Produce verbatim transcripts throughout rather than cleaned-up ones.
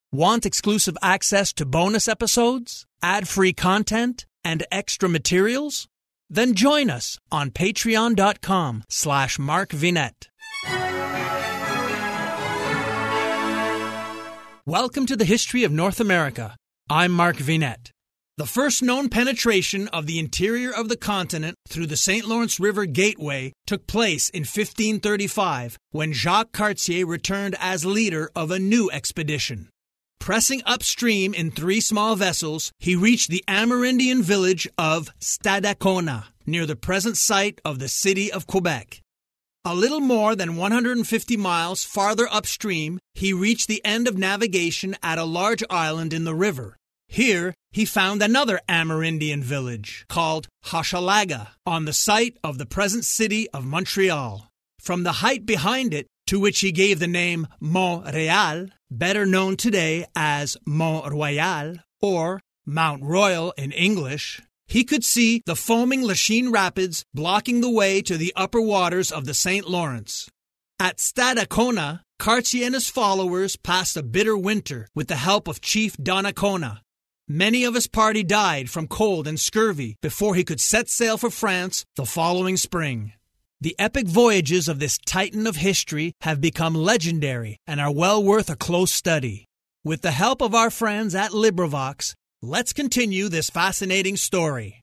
Want exclusive access to bonus episodes, ad-free content, and extra materials? Then join us on patreon.com slash Mark Vinette. Welcome to the History of North America. I'm Mark Vinette. The first known penetration of the interior of the continent through the Saint Lawrence River Gateway took place in fifteen thirty-five when Jacques Cartier returned as leader of a new expedition. Pressing upstream in three small vessels, he reached the Amerindian village of Stadacona, near the present site of the city of Quebec. A little more than one hundred fifty miles farther upstream, he reached the end of navigation at a large island in the river. Here, he found another Amerindian village, called Hochelaga, on the site of the present city of Montreal. From the height behind it, to which he gave the name Mont-Réal, better known today as Mont-Royal, or Mount Royal in English, he could see the foaming Lachine Rapids blocking the way to the upper waters of the Saint Lawrence. At Stadacona, Cartier and his followers passed a bitter winter with the help of Chief Donnacona. Many of his party died from cold and scurvy before he could set sail for France the following spring. The epic voyages of this titan of history have become legendary and are well worth a close study. With the help of our friends at LibriVox, let's continue this fascinating story.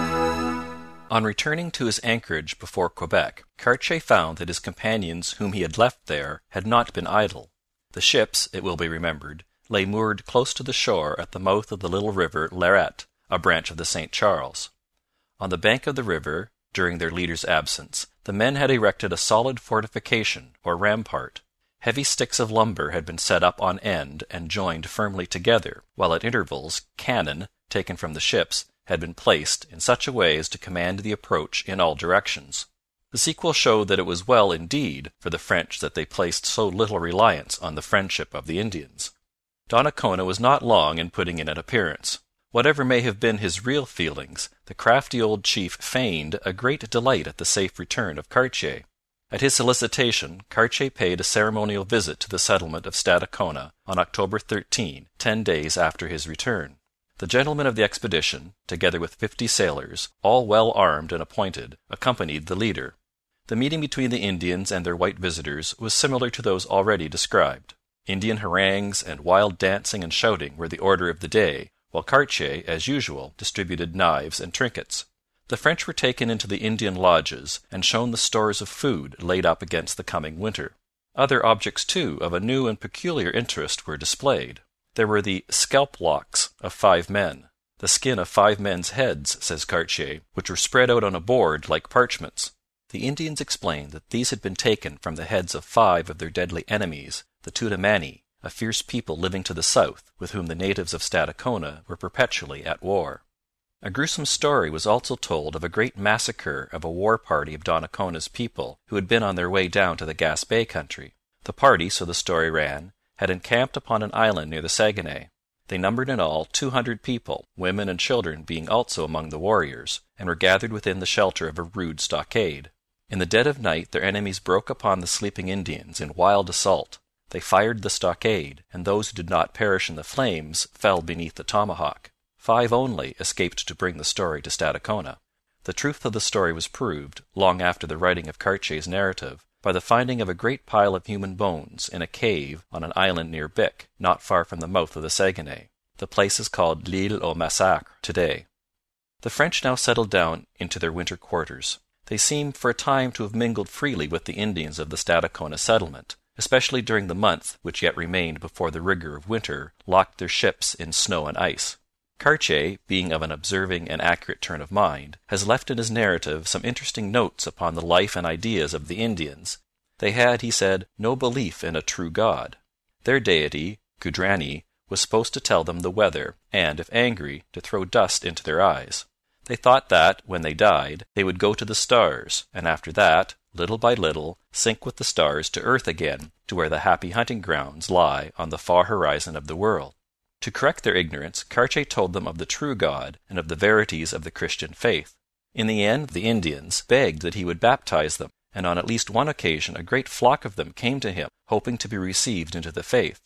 On returning to his anchorage before Quebec, Cartier found that his companions whom he had left there had not been idle. The ships, it will be remembered, lay moored close to the shore at the mouth of the little river Lairet, a branch of the Saint Charles. On the bank of the river, during their leader's absence, the men had erected a solid fortification, or rampart. Heavy sticks of lumber had been set up on end and joined firmly together, while at intervals cannon, taken from the ships, had been placed in such a way as to command the approach in all directions. The sequel showed that it was well, indeed, for the French that they placed so little reliance on the friendship of the Indians. Donnacona was not long in putting in an appearance. Whatever may have been his real feelings, the crafty old chief feigned a great delight at the safe return of Cartier. At his solicitation, Cartier paid a ceremonial visit to the settlement of Stadacona on October thirteenth, ten days after his return. The gentlemen of the expedition, together with fifty sailors, all well armed and appointed, accompanied the leader. The meeting between the Indians and their white visitors was similar to those already described. Indian harangues and wild dancing and shouting were the order of the day, while Cartier, as usual, distributed knives and trinkets. The French were taken into the Indian lodges and shown the stores of food laid up against the coming winter. Other objects, too, of a new and peculiar interest were displayed. There were the scalp locks of five men, the skin of five men's heads, says Cartier, which were spread out on a board like parchments. The Indians explained that these had been taken from the heads of five of their deadly enemies, the Tutamani, a fierce people living to the south, with whom the natives of Stadacona were perpetually at war. A gruesome story was also told of a great massacre of a war party of Donnacona's people who had been on their way down to the Gaspé country. The party, so the story ran, had encamped upon an island near the Saguenay. They numbered in all two hundred people, women and children being also among the warriors, and were gathered within the shelter of a rude stockade. In the dead of night their enemies broke upon the sleeping Indians in wild assault. They fired the stockade, and those who did not perish in the flames fell beneath the tomahawk. Five only escaped to bring the story to Stadacona. The truth of the story was proved, long after the writing of Cartier's narrative, by the finding of a great pile of human bones in a cave on an island near Bic, not far from the mouth of the Saguenay. The place is called l'Île au Massacre today. The French now settled down into their winter quarters. They seem for a time to have mingled freely with the Indians of the Stadacona settlement, especially during the month which yet remained before the rigour of winter locked their ships in snow and ice. Cartier, being of an observing and accurate turn of mind, has left in his narrative some interesting notes upon the life and ideas of the Indians. They had, he said, no belief in a true God. Their deity, Cudragny, was supposed to tell them the weather, and, if angry, to throw dust into their eyes. They thought that, when they died, they would go to the stars, and after that, little by little, sink with the stars to earth again, to where the happy hunting grounds lie on the far horizon of the world. To correct their ignorance, Cartier told them of the true God and of the verities of the Christian faith. In the end, the Indians begged that he would baptize them, and on at least one occasion a great flock of them came to him, hoping to be received into the faith.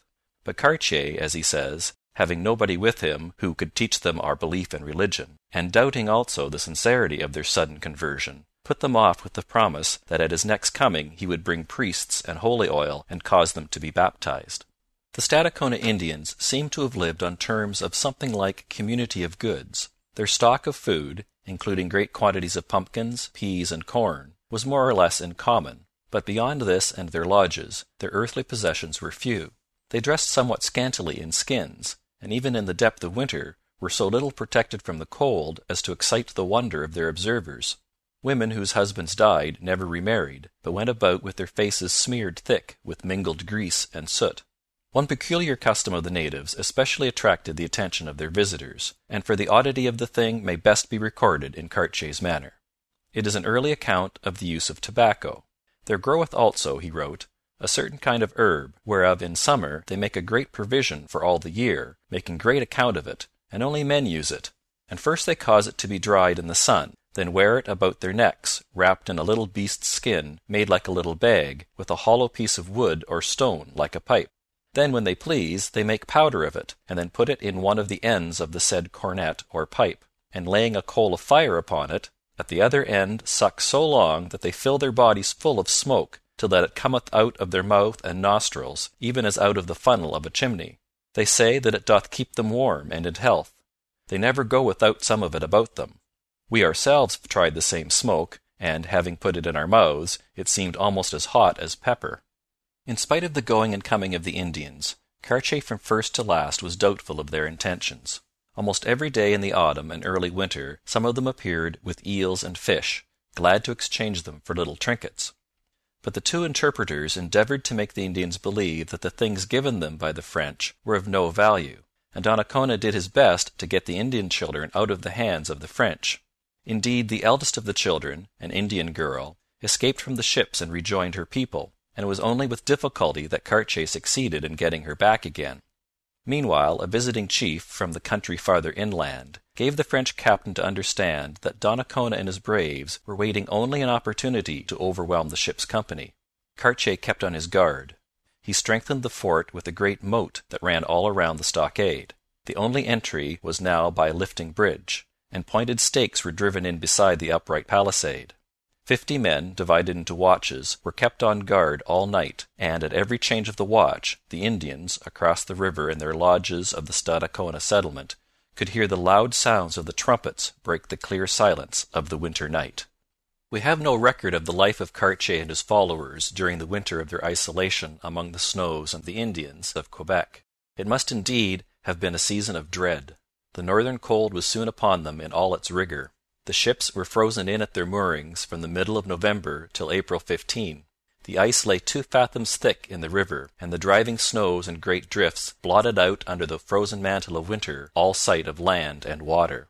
But Cartier, as he says, having nobody with him who could teach them our belief and religion, and doubting also the sincerity of their sudden conversion, put them off with the promise that at his next coming he would bring priests and holy oil and cause them to be baptized. The Stadacona Indians seem to have lived on terms of something like community of goods. Their stock of food, including great quantities of pumpkins, peas, and corn, was more or less in common, but beyond this and their lodges, their earthly possessions were few. They dressed somewhat scantily in skins, and even in the depth of winter were so little protected from the cold as to excite the wonder of their observers. Women whose husbands died never remarried, but went about with their faces smeared thick with mingled grease and soot. One peculiar custom of the natives especially attracted the attention of their visitors, and for the oddity of the thing may best be recorded in Cartier's manner. It is an early account of the use of tobacco. There groweth also, he wrote, a certain kind of herb, whereof in summer they make a great provision for all the year, making great account of it, and only men use it. And first they cause it to be dried in the sun, then wear it about their necks, wrapped in a little beast's skin, made like a little bag, with a hollow piece of wood or stone like a pipe. Then, when they please, they make powder of it, and then put it in one of the ends of the said cornet or pipe, and laying a coal of fire upon it, at the other end suck so long that they fill their bodies full of smoke, till that it cometh out of their mouth and nostrils, even as out of the funnel of a chimney. They say that it doth keep them warm and in health. They never go without some of it about them. We ourselves have tried the same smoke, and, having put it in our mouths, it seemed almost as hot as pepper. In spite of the going and coming of the Indians, Cartier from first to last was doubtful of their intentions. Almost every day in the autumn and early winter some of them appeared with eels and fish, glad to exchange them for little trinkets. But the two interpreters endeavoured to make the Indians believe that the things given them by the French were of no value, and Donnacona did his best to get the Indian children out of the hands of the French. Indeed, the eldest of the children, an Indian girl, escaped from the ships and rejoined her people, and it was only with difficulty that Cartier succeeded in getting her back again. Meanwhile, a visiting chief from the country farther inland gave the French captain to understand that Donnacona and his braves were waiting only an opportunity to overwhelm the ship's company. Cartier kept on his guard. He strengthened the fort with a great moat that ran all around the stockade. The only entry was now by a lifting bridge, and pointed stakes were driven in beside the upright palisade. Fifty men, divided into watches, were kept on guard all night, and at every change of the watch, the Indians, across the river in their lodges of the Stadacona settlement, could hear the loud sounds of the trumpets break the clear silence of the winter night. We have no record of the life of Cartier and his followers during the winter of their isolation among the snows of the Indians of Quebec. It must indeed have been a season of dread. The northern cold was soon upon them in all its rigour. The ships were frozen in at their moorings from the middle of November till April fifteenth. The ice lay two fathoms thick in the river, and the driving snows and great drifts blotted out under the frozen mantle of winter all sight of land and water.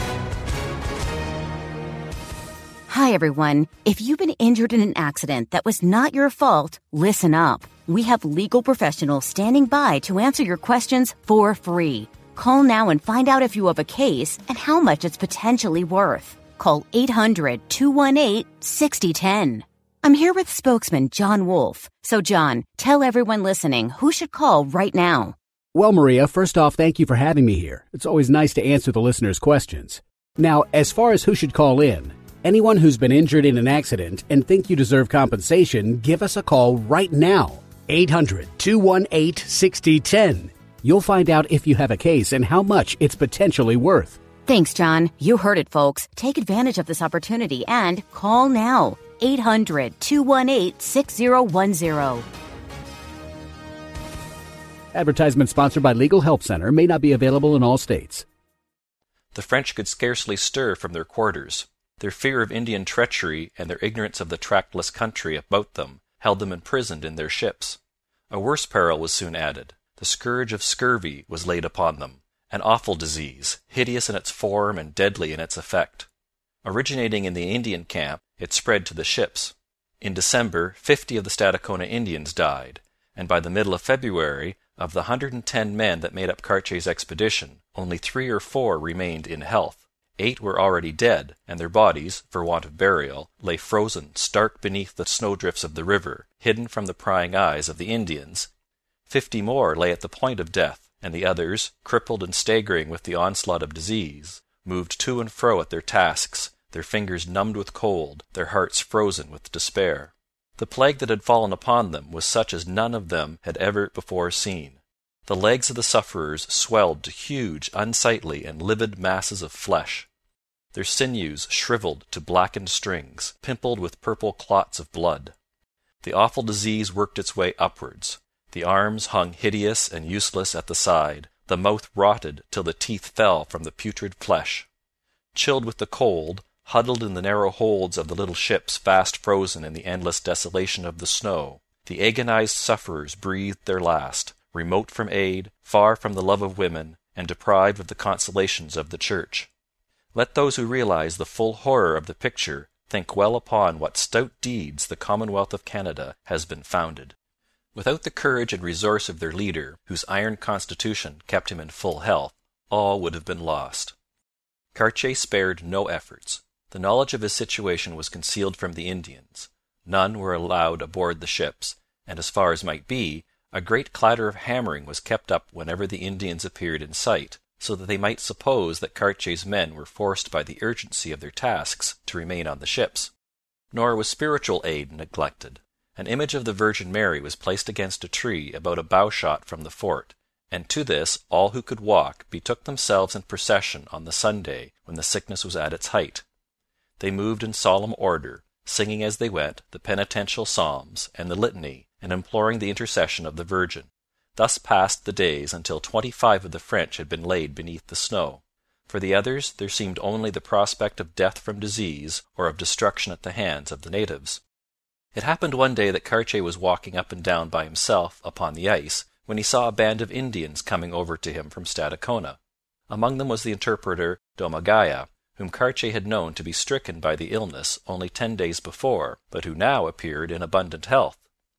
Hi, everyone. If you've been injured in an accident that was not your fault, listen up. We have legal professionals standing by to answer your questions for free. Call now and find out if you have a case and how much it's potentially worth. Call eight hundred, two one eight, six zero one zero. I'm here with spokesman John Wolf. So, John, tell everyone listening who should call right now. Well, Maria, first off, thank you for having me here. It's always nice to answer the listeners' questions. Now, as far as who should call in, anyone who's been injured in an accident and think you deserve compensation, give us a call right now. eight hundred, two one eight, six zero one zero. You'll find out if you have a case and how much it's potentially worth. Thanks, John. You heard it, folks. Take advantage of this opportunity and call now. eight hundred, two one eight, six zero one zero. Advertisement sponsored by Legal Help Center. May not be available in all states. The French could scarcely stir from their quarters. Their fear of Indian treachery and their ignorance of the trackless country about them held them imprisoned in their ships. A worse peril was soon added. The scourge of scurvy was laid upon them, an awful disease, hideous in its form and deadly in its effect. Originating in the Indian camp, it spread to the ships. In December, fifty of the Stadacona Indians died, and by the middle of February, of the hundred and ten men that made up Cartier's expedition, only three or four remained in health. Eight were already dead, and their bodies, for want of burial, lay frozen stark beneath the snowdrifts of the river, hidden from the prying eyes of the Indians. Fifty more lay at the point of death, and the others, crippled and staggering with the onslaught of disease, moved to and fro at their tasks, their fingers numbed with cold, their hearts frozen with despair. The plague that had fallen upon them was such as none of them had ever before seen. The legs of the sufferers swelled to huge, unsightly, and livid masses of flesh. Their sinews shriveled to blackened strings, pimpled with purple clots of blood. The awful disease worked its way upwards. The arms hung hideous and useless at the side, the mouth rotted till the teeth fell from the putrid flesh. Chilled with the cold, huddled in the narrow holds of the little ships fast frozen in the endless desolation of the snow, the agonized sufferers breathed their last, remote from aid, far from the love of women, and deprived of the consolations of the Church. Let those who realize the full horror of the picture think well upon what stout deeds the Commonwealth of Canada has been founded. Without the courage and resource of their leader, whose iron constitution kept him in full health, all would have been lost. Cartier spared no efforts. The knowledge of his situation was concealed from the Indians. None were allowed aboard the ships, and as far as might be, a great clatter of hammering was kept up whenever the Indians appeared in sight, so that they might suppose that Cartier's men were forced by the urgency of their tasks to remain on the ships. Nor was spiritual aid neglected. An image of the Virgin Mary was placed against a tree about a bow-shot from the fort, and to this all who could walk betook themselves in procession on the Sunday when the sickness was at its height. They moved in solemn order, singing as they went the penitential psalms and the litany, and imploring the intercession of the Virgin. Thus passed the days until twenty-five of the French had been laid beneath the snow. For the others there seemed only the prospect of death from disease or of destruction at the hands of the natives. It happened one day that Cartier was walking up and down by himself upon the ice when he saw a band of Indians coming over to him from Stadacona. Among them was the interpreter Domagaya, whom Cartier had known to be stricken by the illness only ten days before, but who now appeared in abundant health.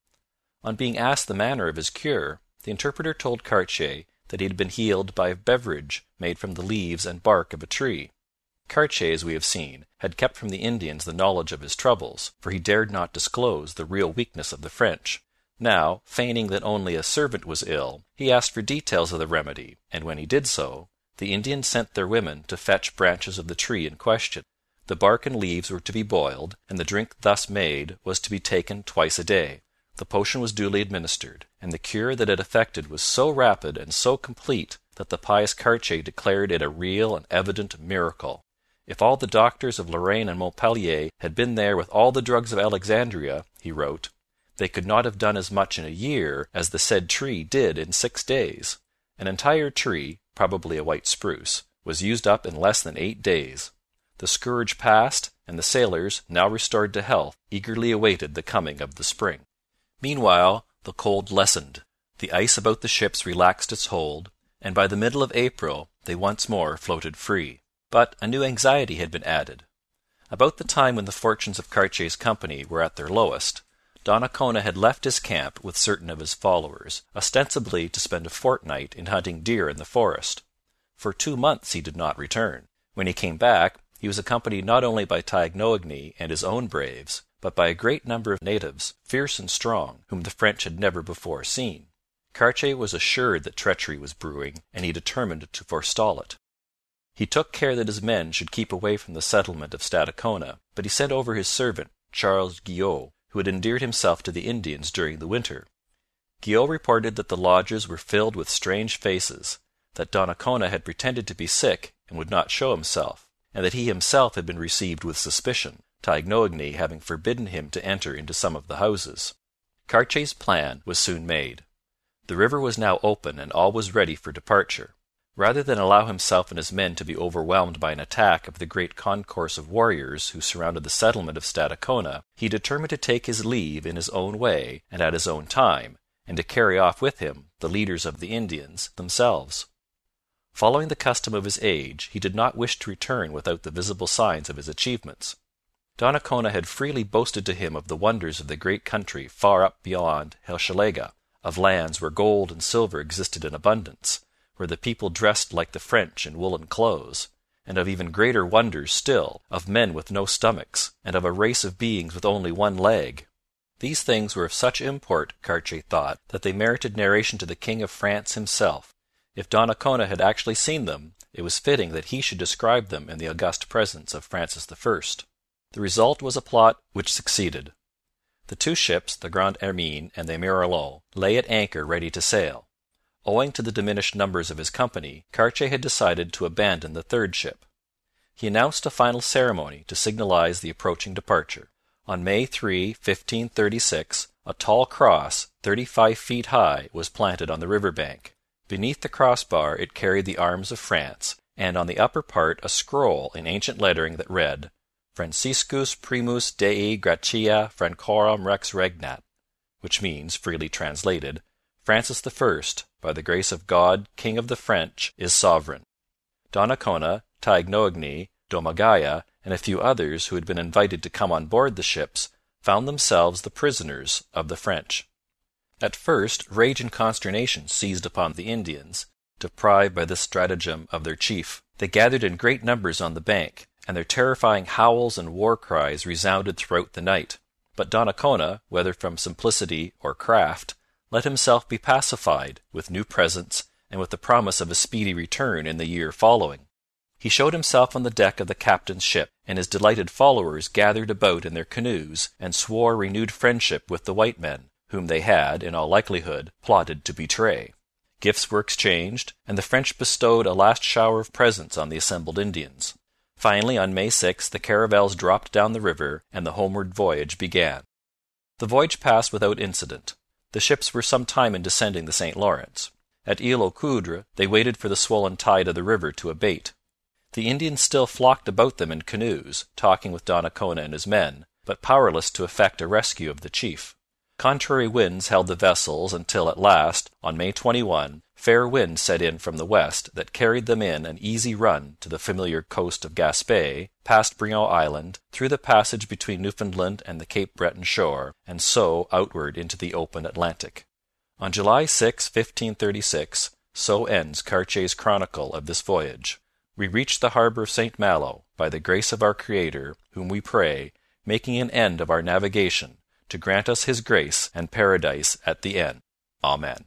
On being asked the manner of his cure, the interpreter told Cartier that he had been healed by a beverage made from the leaves and bark of a tree. Cartier, as we have seen, had kept from the Indians the knowledge of his troubles, for he dared not disclose the real weakness of the French. Now, feigning that only a servant was ill, he asked for details of the remedy, and when he did so, the Indians sent their women to fetch branches of the tree in question. The bark and leaves were to be boiled, and the drink thus made was to be taken twice a day. The potion was duly administered, and the cure that it effected was so rapid and so complete that the pious Cartier declared it a real and evident miracle. If all the doctors of Lorraine and Montpellier had been there with all the drugs of Alexandria, he wrote, they could not have done as much in a year as the said tree did in six days. An entire tree, probably a white spruce, was used up in less than eight days. The scourge passed, and the sailors, now restored to health, eagerly awaited the coming of the spring. Meanwhile, the cold lessened. The ice about the ships relaxed its hold, and by the middle of April they once more floated free. But a new anxiety had been added. About the time when the fortunes of Cartier's company were at their lowest, Donnacona had left his camp with certain of his followers, ostensibly to spend a fortnight in hunting deer in the forest. For two months he did not return. When he came back, he was accompanied not only by Taignoagny and his own braves, but by a great number of natives, fierce and strong, whom the French had never before seen. Cartier was assured that treachery was brewing, and he determined to forestall it. He took care that his men should keep away from the settlement of Stadacona, but he sent over his servant, Charles Guyot, who had endeared himself to the Indians during the winter. Guyot reported that the lodges were filled with strange faces, that Donnacona had pretended to be sick and would not show himself, and that he himself had been received with suspicion, Taignoagny having forbidden him to enter into some of the houses. Cartier's plan was soon made. The river was now open and all was ready for departure. Rather than allow himself and his men to be overwhelmed by an attack of the great concourse of warriors who surrounded the settlement of Stadacona, he determined to take his leave in his own way and at his own time, and to carry off with him the leaders of the Indians themselves. Following the custom of his age, he did not wish to return without the visible signs of his achievements. Donnacona had freely boasted to him of the wonders of the great country far up beyond Hochelaga, of lands where gold and silver existed in abundance, where the people dressed like the French in woolen clothes, and of even greater wonders still, of men with no stomachs, and of a race of beings with only one leg. These things were of such import, Cartier thought, that they merited narration to the King of France himself. If Donnacona had actually seen them, it was fitting that he should describe them in the august presence of Francis the First. The result was a plot which succeeded. The two ships, the Grande Hermine and the Miralon, lay at anchor ready to sail. Owing to the diminished numbers of his company, Cartier had decided to abandon the third ship. He announced a final ceremony to signalize the approaching departure. On May third, fifteen thirty-six, a tall cross, thirty-five feet high, was planted on the river bank. Beneath the crossbar it carried the arms of France, and on the upper part a scroll in ancient lettering that read, Franciscus primus Dei gratia Francorum rex regnat, which means, freely translated, Francis the First, by the grace of God, King of the French, is sovereign. Donnacona, Taignoagny, Domagaya, and a few others who had been invited to come on board the ships found themselves the prisoners of the French. At first rage and consternation seized upon the Indians, deprived by this stratagem of their chief. They gathered in great numbers on the bank, and their terrifying howls and war cries resounded throughout the night. But Donnacona, whether from simplicity or craft, let himself be pacified with new presents and with the promise of a speedy return in the year following. He showed himself on the deck of the captain's ship, and his delighted followers gathered about in their canoes and swore renewed friendship with the white men, whom they had, in all likelihood, plotted to betray. Gifts were exchanged, and the French bestowed a last shower of presents on the assembled Indians. Finally, on May sixth, the caravels dropped down the river, and the homeward voyage began. The voyage passed without incident. The ships were some time in descending the Saint Lawrence. At Isle aux Coudres they waited for the swollen tide of the river to abate. The Indians still flocked about them in canoes, talking with Donnacona and his men, but powerless to effect a rescue of the chief. Contrary winds held the vessels until at last, on May twenty-first, fair wind set in from the west that carried them in an easy run to the familiar coast of Gaspé, past Brion Island, through the passage between Newfoundland and the Cape Breton shore, and so outward into the open Atlantic. On July sixth, fifteen thirty-six, so ends Cartier's chronicle of this voyage. We reached the harbour of Saint Malo, by the grace of our Creator, whom we pray, making an end of our navigation, to grant us his grace and paradise at the end. Amen.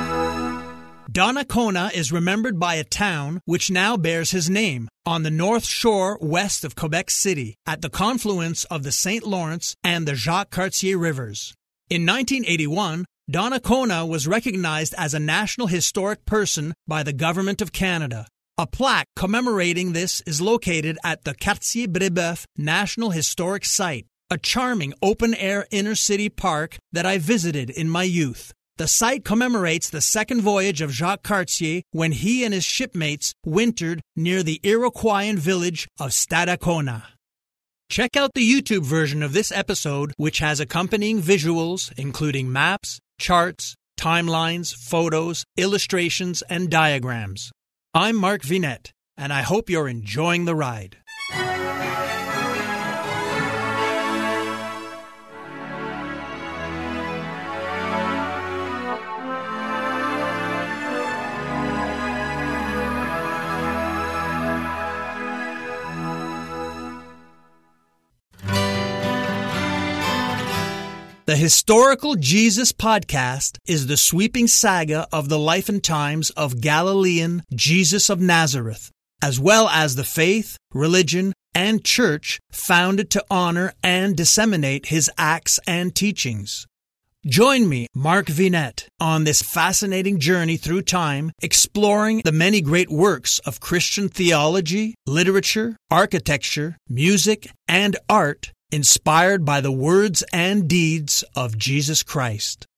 Donnacona is remembered by a town which now bears his name, on the north shore west of Quebec City, at the confluence of the Saint Lawrence and the Jacques-Cartier rivers. In nineteen eighty-one, Donnacona was recognized as a National Historic Person by the Government of Canada. A plaque commemorating this is located at the Cartier-Brébeuf National Historic Site, a charming open-air inner-city park that I visited in my youth. The site commemorates the second voyage of Jacques Cartier when he and his shipmates wintered near the Iroquoian village of Stadacona. Check out the YouTube version of this episode, which has accompanying visuals including maps, charts, timelines, photos, illustrations, and diagrams. I'm Mark Vinette, and I hope you're enjoying the ride. The Historical Jesus Podcast is the sweeping saga of the life and times of Galilean Jesus of Nazareth, as well as the faith, religion, and church founded to honor and disseminate his acts and teachings. Join me, Mark Vinette, on this fascinating journey through time, exploring the many great works of Christian theology, literature, architecture, music, and art inspired by the words and deeds of Jesus Christ.